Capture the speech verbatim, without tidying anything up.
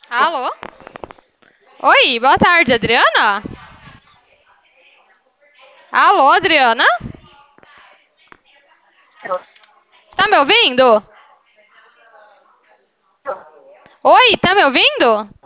Alô? Oi, boa tarde, Adriana? Alô, Adriana? Tá me ouvindo? Oi, tá me ouvindo?